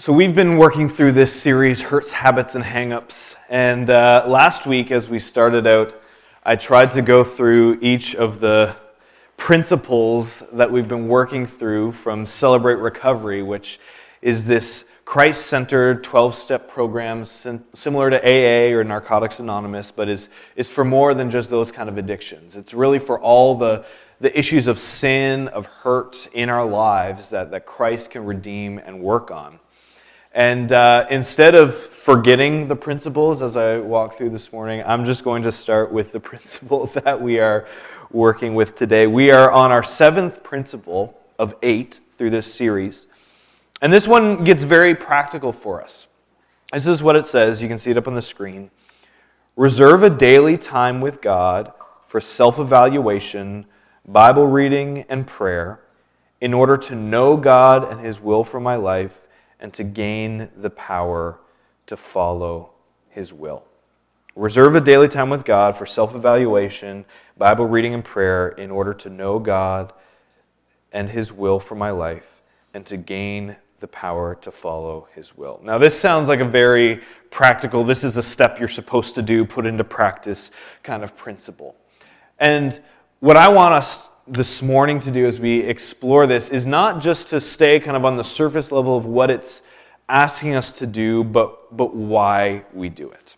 So we've been working through this series, Hurts, Habits, and Hang-Ups. And last week, as we started out, I tried to go through each of the principles that we've been working through from Celebrate Recovery, which is this Christ-centered 12-step program similar to AA or Narcotics Anonymous, but is for more than just those kind of addictions. It's really for all the issues of sin, of hurt in our lives that Christ can redeem and work on. And instead of forgetting the principles as I walk through this morning, I'm just going to start with the principle that we are working with today. We are on our 7th principle of 8 through this series. And this one gets very practical for us. This is what it says. You can see it up on the screen. Reserve a daily time with God for self-evaluation, Bible reading, and prayer in order to know God and His will for my life and to gain the power to follow His will. Reserve a daily time with God for self-evaluation, Bible reading, and prayer in order to know God and His will for my life and to gain the power to follow His will. Now, this sounds like a very practical, this is a step you're supposed to do, put into practice kind of principle. And what I want us this morning to do as we explore this is not just to stay kind of on the surface level of what it's asking us to do, but why we do it.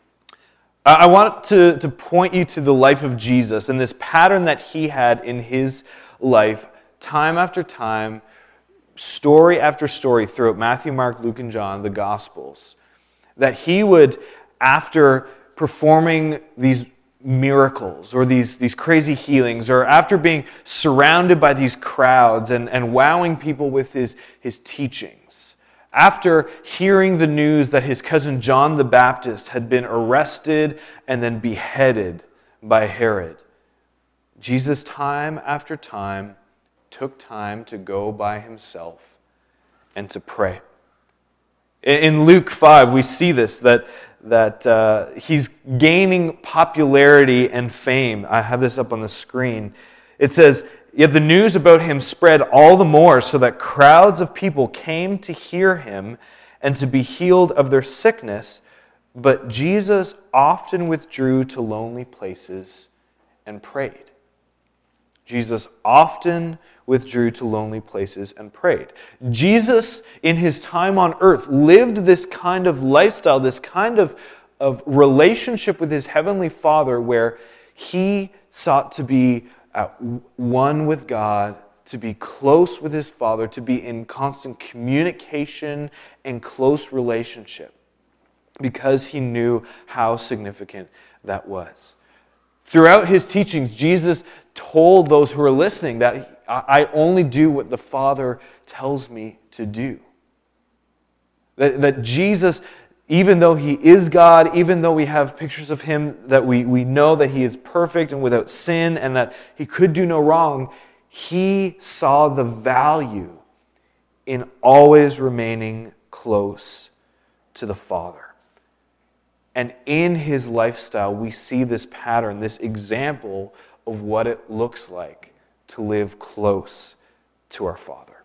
I want to point you to the life of Jesus and this pattern that He had in His life, time after time, story after story throughout Matthew, Mark, Luke, and John, the Gospels, that He would, after performing these miracles or these crazy healings, or after being surrounded by these crowds and wowing people with his teachings, after hearing the news that his cousin John the Baptist had been arrested and then beheaded by Herod, Jesus time after time took time to go by Himself and to pray. In Luke 5, we see this, that He's gaining popularity and fame. I have this up on the screen. It says, "Yet the news about Him spread all the more, so that crowds of people came to hear Him and to be healed of their sickness. But Jesus often withdrew to lonely places and prayed." Jesus often withdrew to lonely places and prayed. Jesus, in His time on earth, lived this kind of lifestyle, this kind of relationship with His Heavenly Father, where He sought to be at one with God, to be close with His Father, to be in constant communication and close relationship, because He knew how significant that was. Throughout His teachings, Jesus told those who were listening that I only do what the Father tells me to do. That Jesus, even though He is God, even though we have pictures of Him that we know that He is perfect and without sin and that He could do no wrong, He saw the value in always remaining close to the Father. And in His lifestyle, we see this pattern, this example of what it looks like to live close to our Father.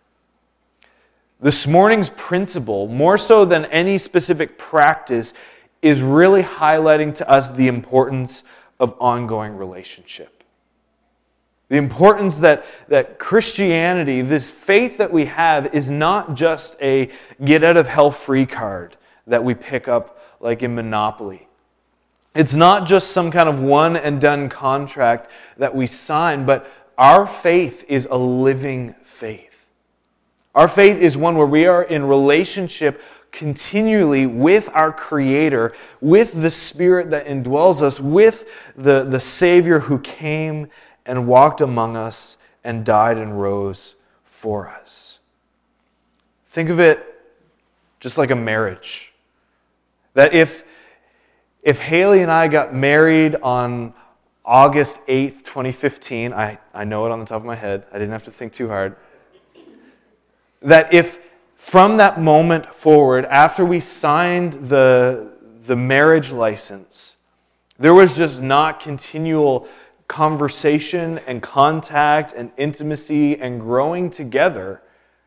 This morning's principle, more so than any specific practice, is really highlighting to us the importance of ongoing relationship. The importance that Christianity, this faith that we have, is not just a get-out-of-hell-free card that we pick up like in Monopoly. It's not just some kind of one-and-done contract that we sign, but our faith is a living faith. Our faith is one where we are in relationship continually with our Creator, with the Spirit that indwells us, with the Savior who came and walked among us and died and rose for us. Think of it just like a marriage. That if Haley and I got married on August 8th, 2015, I know it on the top of my head, I didn't have to think too hard, that if from that moment forward, after we signed the marriage license, there was just not continual conversation and contact and intimacy and growing together,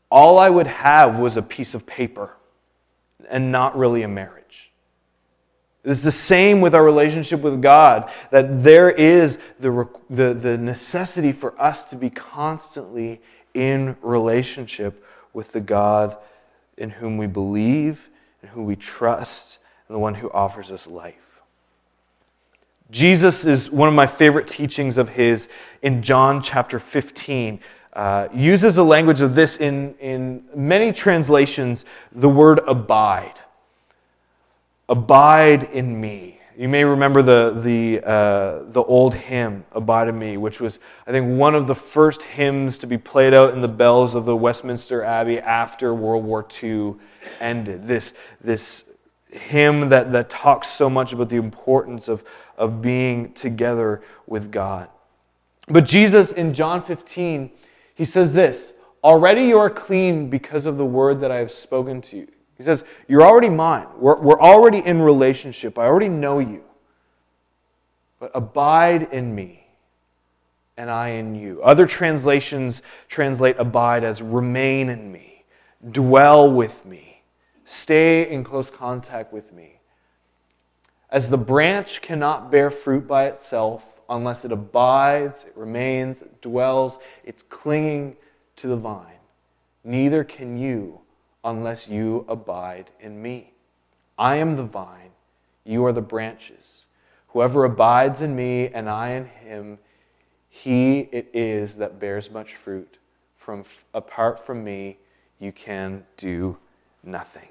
all I would have was a piece of paper and not really a marriage. It's the same with our relationship with God, that there is the necessity for us to be constantly in relationship with the God in whom we believe, in whom we trust, and the one who offers us life. Jesus is one of my favorite teachings of his in John chapter 15. Uses the language of this in many translations, the word abide. Abide in me. You may remember the old hymn, Abide in Me, which was, I think, one of the first hymns to be played out in the bells of the Westminster Abbey after World War II ended. This hymn that talks so much about the importance of being together with God. But Jesus, in John 15, he says this, already you are clean because of the word that I have spoken to you. He says, you're already mine. We're already in relationship. I already know you. But abide in me, and I in you. Other translations translate abide as remain in me, dwell with me, stay in close contact with me. As the branch cannot bear fruit by itself unless it abides, it remains, it dwells, it's clinging to the vine, neither can you unless you abide in me. I am the vine, you are the branches. Whoever abides in me and I in him, he it is that bears much fruit. Apart from me, you can do nothing.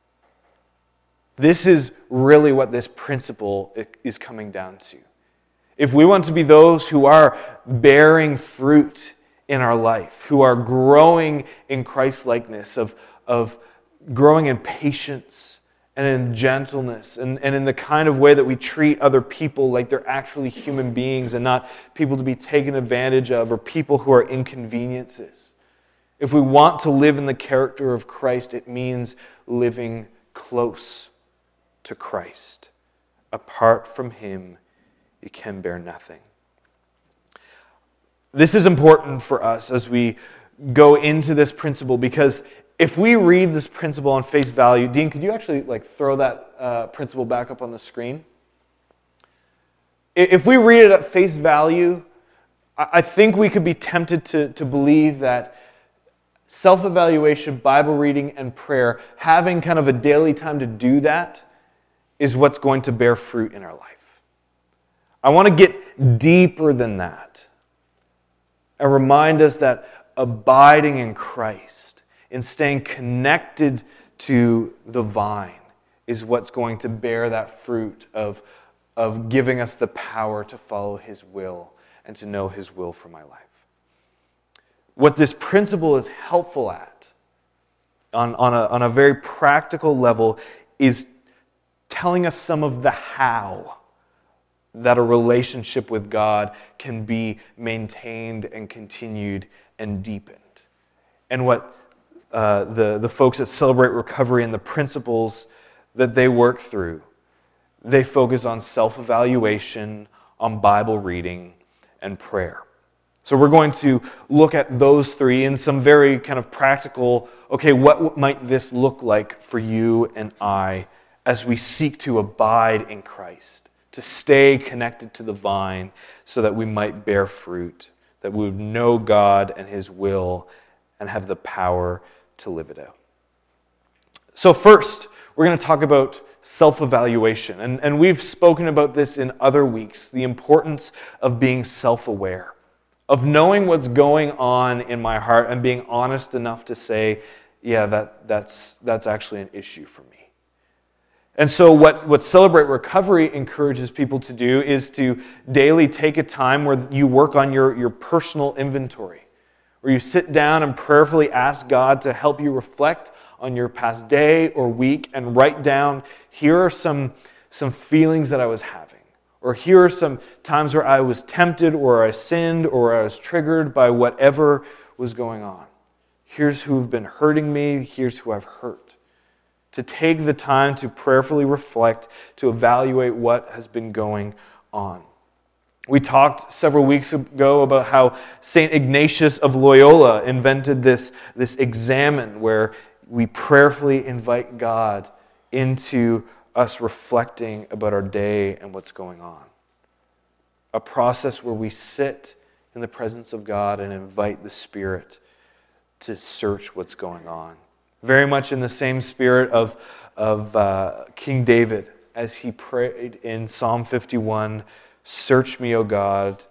This is really what this principle is coming down to. If we want to be those who are bearing fruit in our life, who are growing in Christ-likeness, of growing in patience and in gentleness and in the kind of way that we treat other people like they're actually human beings and not people to be taken advantage of or people who are inconveniences. If we want to live in the character of Christ, it means living close to Christ. Apart from him, you can bear nothing. This is important for us as we go into this principle, because if we read this principle on face value, Dean, could you actually throw that principle back up on the screen? If we read it at face value, I think we could be tempted to believe that self-evaluation, Bible reading, and prayer, having kind of a daily time to do that, is what's going to bear fruit in our life. I want to get deeper than that and remind us that abiding in Christ, in staying connected to the vine, is what's going to bear that fruit of giving us the power to follow his will and to know his will for my life. What this principle is helpful at, on a very practical level, is telling us some of the how that a relationship with God can be maintained and continued and deepened. And what the folks at Celebrate Recovery and the principles that they work through, they focus on self-evaluation, on Bible reading, and prayer. So we're going to look at those three in some very kind of practical, okay, what might this look like for you and I as we seek to abide in Christ, to stay connected to the vine so that we might bear fruit, that we would know God and his will and have the power to live it out. So first, we're going to talk about self-evaluation. And we've spoken about this in other weeks, the importance of being self-aware, of knowing what's going on in my heart and being honest enough to say, yeah, that's actually an issue for me. And so what Celebrate Recovery encourages people to do is to daily take a time where you work on your personal inventory, where you sit down and prayerfully ask God to help you reflect on your past day or week and write down, here are some feelings that I was having, or here are some times where I was tempted or I sinned or I was triggered by whatever was going on. Here's who've been hurting me, here's who I've hurt. To take the time to prayerfully reflect, to evaluate what has been going on. We talked several weeks ago about how St. Ignatius of Loyola invented this examen where we prayerfully invite God into us reflecting about our day and what's going on. A process where we sit in the presence of God and invite the Spirit to search what's going on. Very much in the same spirit of King David as he prayed in Psalm 51, "Search me, O God,"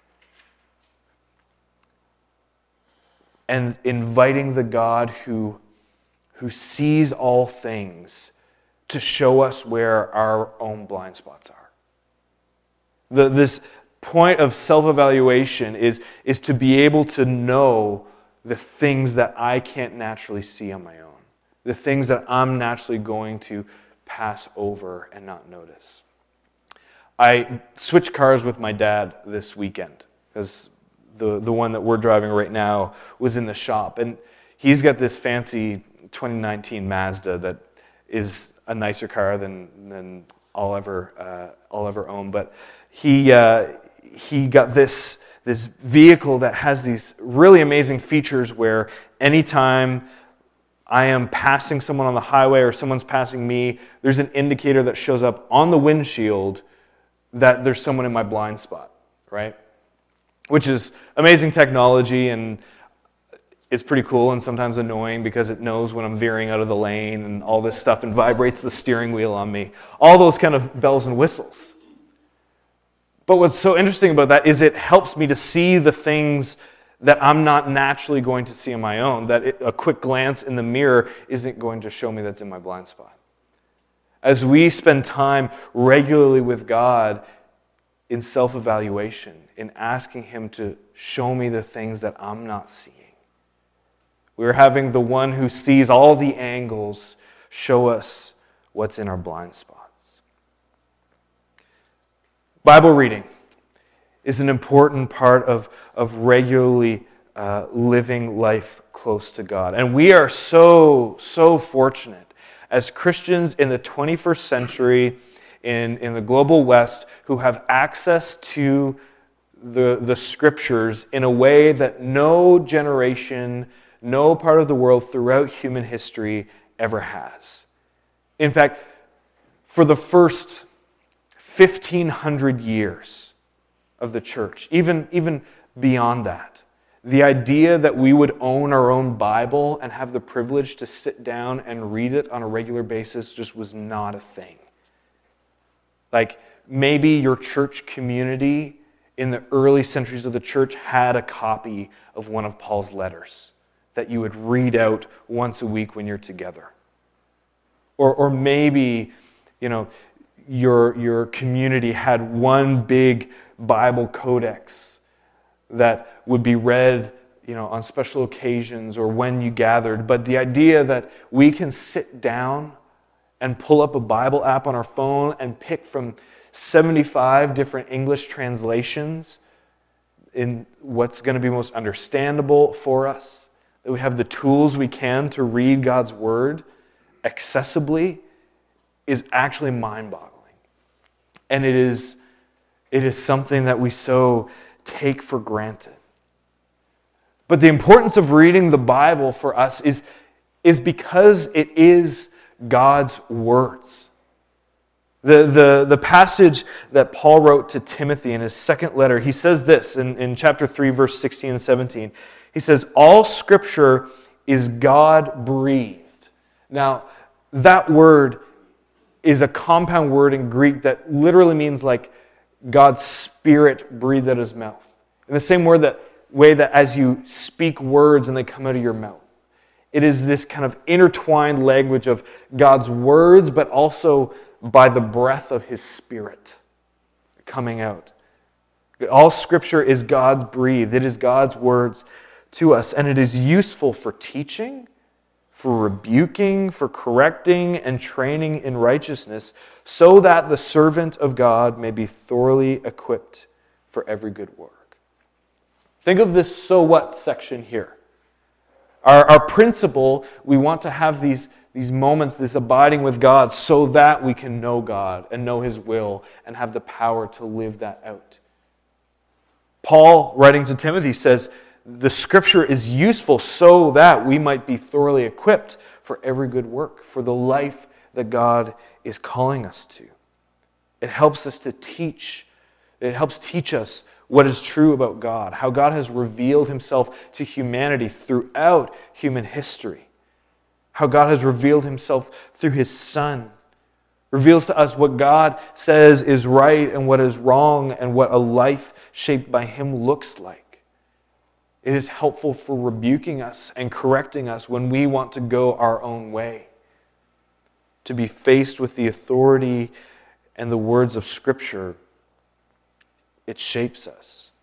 and inviting the God who sees all things to show us where our own blind spots are. This point of self-evaluation is to be able to know the things that I can't naturally see on my own, the things that I'm naturally going to pass over and not notice. I switched cars with my dad this weekend because the one that we're driving right now was in the shop, and he's got this fancy 2019 Mazda that is a nicer car than I'll ever own. But he got this vehicle that has these really amazing features where anytime I am passing someone on the highway or someone's passing me, there's an indicator that shows up on the windshield that there's someone in my blind spot, right? Which is amazing technology, and it's pretty cool and sometimes annoying because it knows when I'm veering out of the lane and all this stuff and vibrates the steering wheel on me. All those kind of bells and whistles. But what's so interesting about that is it helps me to see the things that I'm not naturally going to see on my own, that a quick glance in the mirror isn't going to show me that's in my blind spot. As we spend time regularly with God in self-evaluation, in asking Him to show me the things that I'm not seeing, we're having the one who sees all the angles show us what's in our blind spots. Bible reading is an important part of regularly living life close to God. And we are so fortunate as Christians in the 21st century, in the global West, who have access to the Scriptures in a way that no generation, no part of the world throughout human history ever has. In fact, for the first 1,500 years of the church, even beyond that, the idea that we would own our own Bible and have the privilege to sit down and read it on a regular basis just was not a thing. Like, maybe your church community in the early centuries of the church had a copy of one of Paul's letters that you would read out once a week when you're together. Or maybe, your community had one big Bible codex that would be read, on special occasions or when you gathered. But the idea that we can sit down and pull up a Bible app on our phone and pick from 75 different English translations in what's going to be most understandable for us, that we have the tools we can to read God's Word accessibly, is actually mind-boggling. And it is something that we so take for granted. But the importance of reading the Bible for us is because it is God's words. The passage that Paul wrote to Timothy in his second letter, he says this in chapter 3, verse 16 and 17. He says, "All Scripture is God-breathed." Now, that word is a compound word in Greek that literally means like God's Spirit breathed out His mouth. In the same way that as you speak words and they come out of your mouth. It is this kind of intertwined language of God's words, but also by the breath of His Spirit coming out. All Scripture is God's breathed. It is God's words to us, and it is useful for teaching, for rebuking, for correcting, and training in righteousness, so that the servant of God may be thoroughly equipped for every good work. Think of this "so what" section here. Our principle, we want to have these moments, this abiding with God, so that we can know God and know His will and have the power to live that out. Paul, writing to Timothy, says, the Scripture is useful so that we might be thoroughly equipped for every good work, for the life that God is calling us to. It helps us to teach. It helps teach us what is true about God, how God has revealed himself to humanity throughout human history, how God has revealed himself through his Son, reveals to us what God says is right and what is wrong and what a life shaped by him looks like. It is helpful for rebuking us and correcting us when we want to go our own way. To be faced with the authority and the words of Scripture, it shapes us.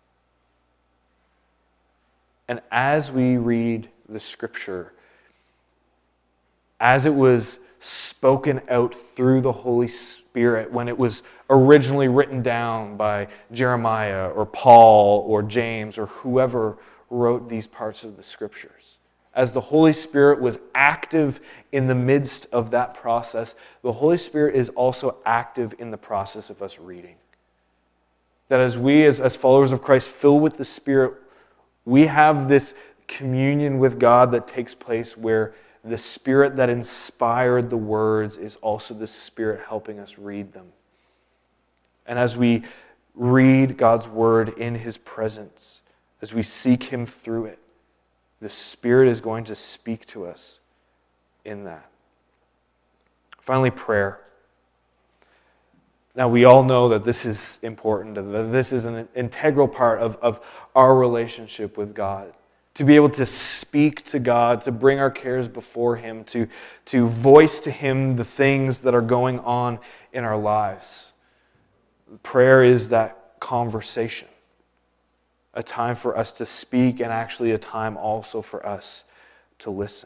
And as we read the Scripture, as it was spoken out through the Holy Spirit, when it was originally written down by Jeremiah or Paul or James or whoever wrote these parts of the Scriptures, as the Holy Spirit was active in the midst of that process, the Holy Spirit is also active in the process of us reading. That as we, as followers of Christ, fill with the Spirit, we have this communion with God that takes place where the Spirit that inspired the words is also the Spirit helping us read them. And as we read God's Word in His presence, as we seek Him through it, the Spirit is going to speak to us in that. Finally, prayer. Now, we all know that this is important, that this is an integral part of our relationship with God. To be able to speak to God, to bring our cares before Him, to voice to Him the things that are going on in our lives. Prayer is that conversation. A time for us to speak and actually a time also for us to listen.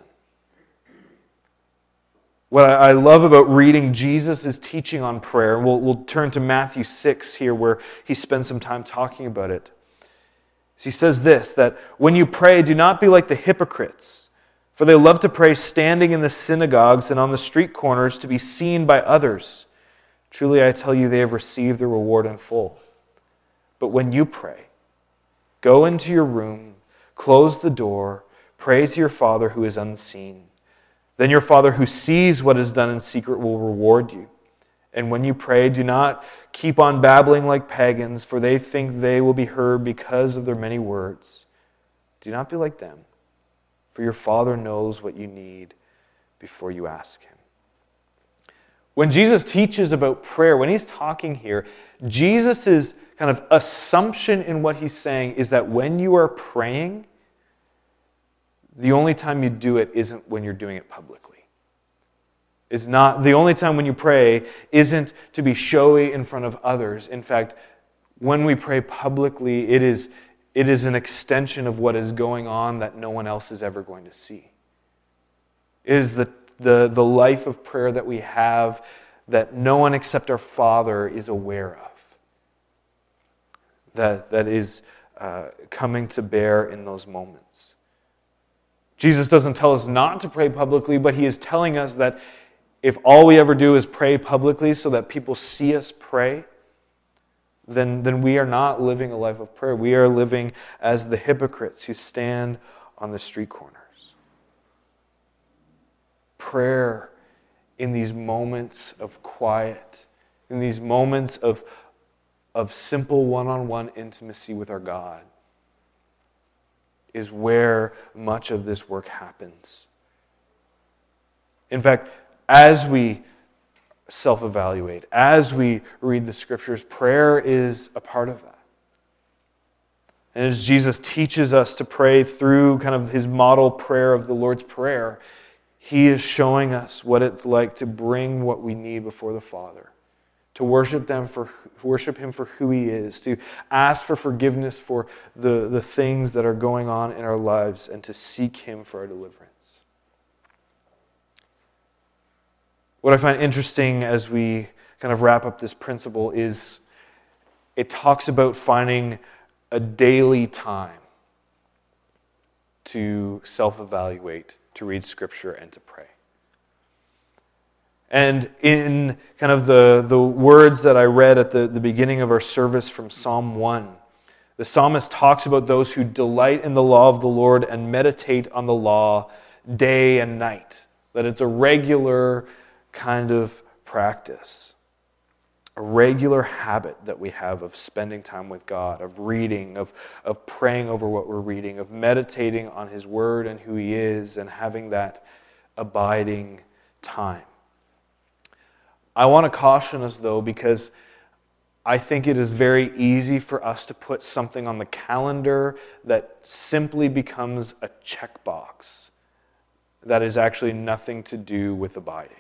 What I love about reading Jesus' teaching on prayer, and we'll turn to Matthew 6 here where he spends some time talking about it. He says this, that when you pray, do not be like the hypocrites, for they love to pray standing in the synagogues and on the street corners to be seen by others. Truly I tell you, they have received their reward in full. But when you pray, go into your room, close the door, pray to your Father who is unseen. Then your Father who sees what is done in secret will reward you. And when you pray, do not keep on babbling like pagans, for they think they will be heard because of their many words. Do not be like them, for your Father knows what you need before you ask Him. When Jesus teaches about prayer, when He's talking here, Jesus' kind of assumption in what He's saying is that when you are praying, the only time you do it isn't when you're doing it publicly. It's not the only time when you pray isn't to be showy in front of others. In fact, when we pray publicly, it is an extension of what is going on that no one else is ever going to see. It is the life of prayer that we have that no one except our Father is aware of. That is coming to bear in those moments. Jesus doesn't tell us not to pray publicly, but He is telling us that if all we ever do is pray publicly so that people see us pray, then we are not living a life of prayer. We are living as the hypocrites who stand on the street corners. Prayer in these moments of quiet, in these moments of simple one-on-one intimacy with our God, is where much of this work happens. In fact, as we self-evaluate, as we read the Scriptures, prayer is a part of that. And as Jesus teaches us to pray through kind of His model prayer of the Lord's Prayer, He is showing us what it's like to bring what we need before the Father, to worship Him for who He is, to ask for forgiveness for the things that are going on in our lives, and to seek Him for our deliverance. What I find interesting as we kind of wrap up this principle is it talks about finding a daily time to self-evaluate, to read Scripture, and to pray. And in kind of the words that I read at the beginning of our service from Psalm 1, The psalmist talks about those who delight in the law of the Lord and meditate on the law day and night. That it's a regular kind of practice. A regular habit that we have of spending time with God, of reading, of praying over what we're reading, of meditating on His Word and who He is, and having that abiding time. I want to caution us, though, because I think it is very easy for us to put something on the calendar that simply becomes a checkbox that is actually nothing to do with abiding.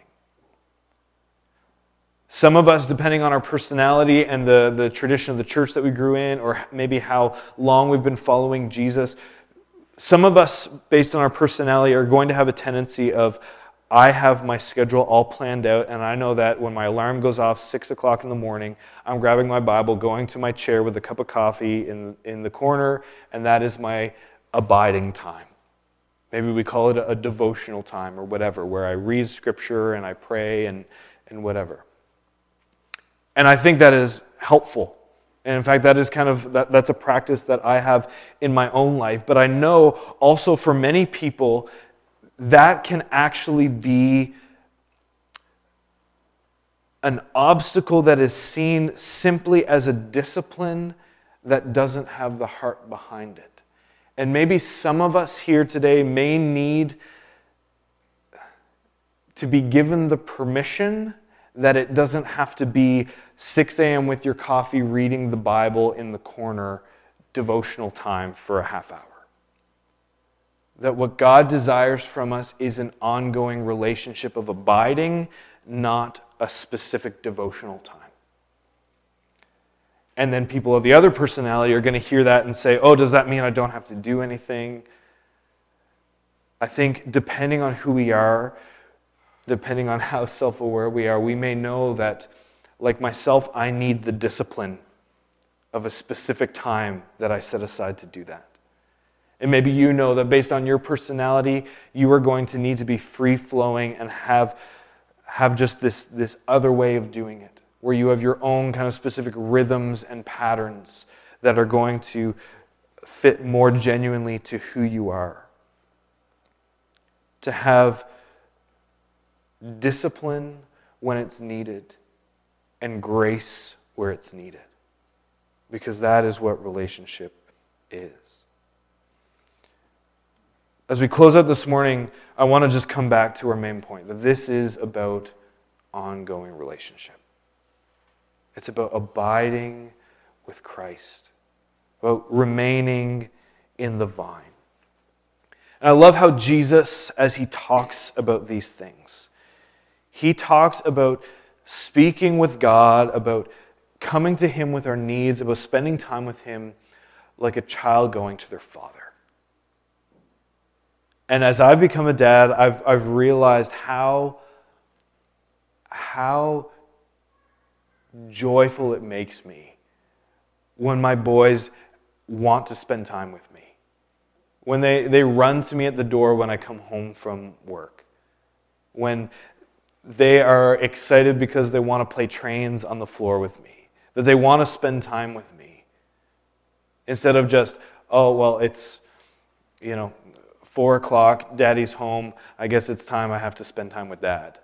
Some of us, depending on our personality and the tradition of the church that we grew in, or maybe how long we've been following Jesus, some of us, based on our personality, are going to have a tendency of, I have my schedule all planned out, and I know that when my alarm goes off 6 o'clock in the morning, I'm grabbing my Bible, going to my chair with a cup of coffee in the corner, and that is my abiding time. Maybe we call it a devotional time or whatever, where I read Scripture and I pray and whatever. And I think that is helpful. And in fact, that is that's a practice that I have in my own life. But I know also for many people, that can actually be an obstacle that is seen simply as a discipline that doesn't have the heart behind it. And maybe some of us here today may need to be given the permission that it doesn't have to be 6 a.m. with your coffee reading the Bible in the corner devotional time for a half hour. That what God desires from us is an ongoing relationship of abiding, not a specific devotional time. And then people of the other personality are going to hear that and say, oh, does that mean I don't have to do anything? I think depending on who we are, depending on how self-aware we are, we may know that, like myself, I need the discipline of a specific time that I set aside to do that. And maybe you know that based on your personality, you are going to need to be free-flowing and have just this other way of doing it, where you have your own kind of specific rhythms and patterns that are going to fit more genuinely to who you are. To have discipline when it's needed and grace where it's needed. Because that is what relationship is. As we close out this morning, I want to just come back to our main point, that this is about ongoing relationship. It's about abiding with Christ, about remaining in the vine. And I love how Jesus, as he talks about these things, he talks about speaking with God, about coming to him with our needs, about spending time with him like a child going to their father. And as I've become a dad, I've realized how joyful it makes me when my boys want to spend time with me. When they run to me at the door when I come home from work. When they are excited because they want to play trains on the floor with me. That they want to spend time with me. Instead of just, oh, well, it's, 4 o'clock, Daddy's home, I guess it's time I have to spend time with Dad.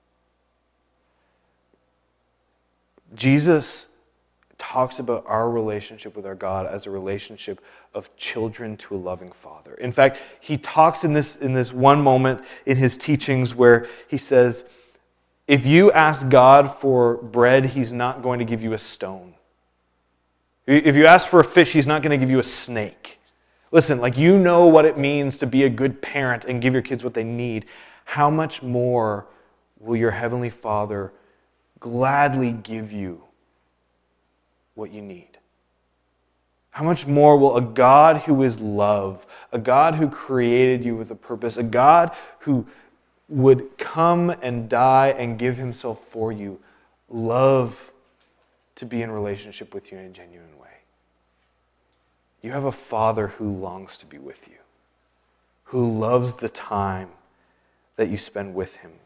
Jesus talks about our relationship with our God as a relationship of children to a loving Father. In fact, he talks in this one moment in his teachings where he says, if you ask God for bread, he's not going to give you a stone. If you ask for a fish, he's not going to give you a snake. Listen, you know what it means to be a good parent and give your kids what they need. How much more will your Heavenly Father gladly give you what you need? How much more will a God who is love, a God who created you with a purpose, a God who would come and die and give himself for you, love to be in relationship with you in a genuine way? You have a Father who longs to be with you, who loves the time that you spend with him,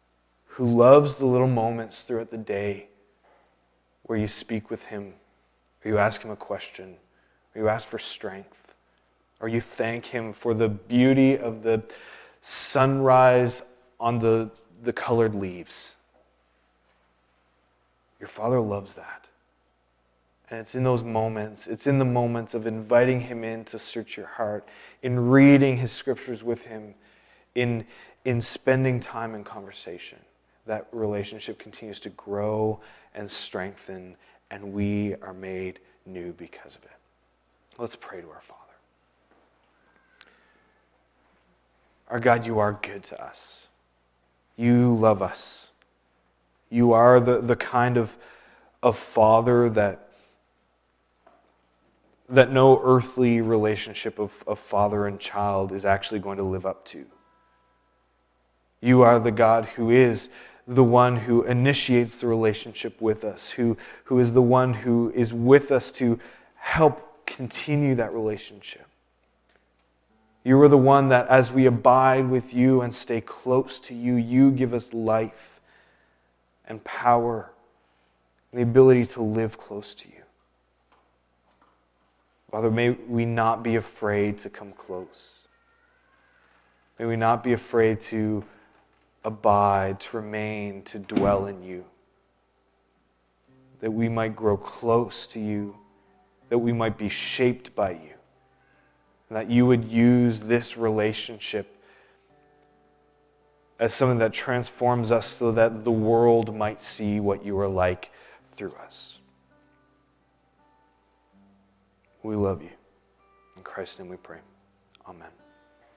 who loves the little moments throughout the day where you speak with him or you ask him a question, or you ask for strength, or you thank him for the beauty of the sunrise on the colored leaves. Your Father loves that. And it's in those moments, it's in the moments of inviting him in to search your heart, in reading his scriptures with him, in spending time in conversation, that relationship continues to grow and strengthen, and we are made new because of it. Let's pray to our Father. Our God, you are good to us. You love us. You are the kind of Father that no earthly relationship of father and child is actually going to live up to. You are the God who is the one who initiates the relationship with us, who is the one who is with us to help continue that relationship. You are the one that as we abide with you and stay close to you, you give us life and power and the ability to live close to you. Father, may we not be afraid to come close. May we not be afraid to abide, to remain, to dwell in you. That we might grow close to you, that we might be shaped by you, and that you would use this relationship as something that transforms us so that the world might see what you are like through us. We love you. In Christ's name we pray. Amen.